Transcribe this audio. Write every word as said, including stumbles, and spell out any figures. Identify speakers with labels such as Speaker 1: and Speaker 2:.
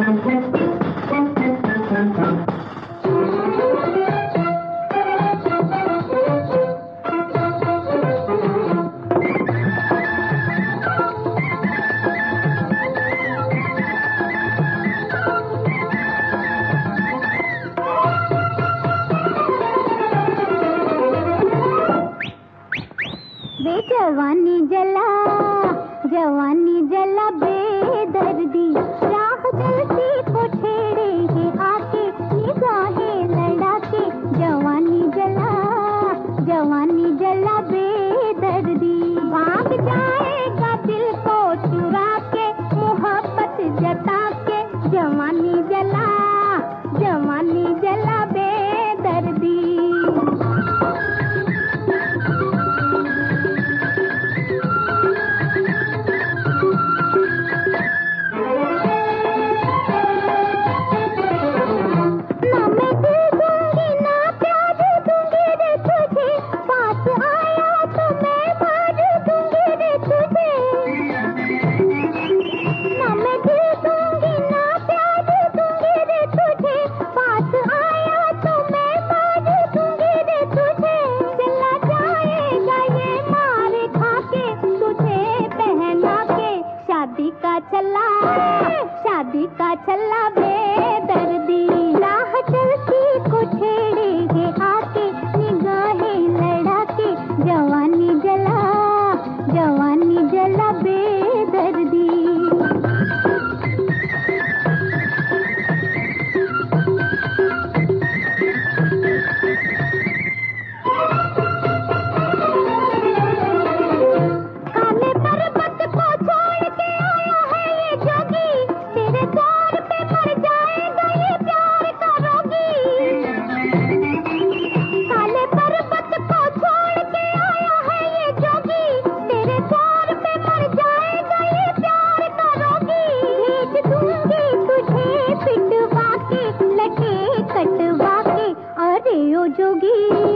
Speaker 1: जवानी जला जवानी जला बेदर्दी राह चलती को छेड़ेंगे आके निगाहें लड़ा के। जवानी जला जवानी जला बेदर्दी भाग जाएगा दिल को चुरा के मोहब्बत जता के। जवानी जला जवानी जला बेदर्दी। चला शादी का चला बेदर्दी राह चलती को छेड़ेंगे आके निगाहें लड़ा के। जवानी जला जवानी जला बेदर्दी। जोगी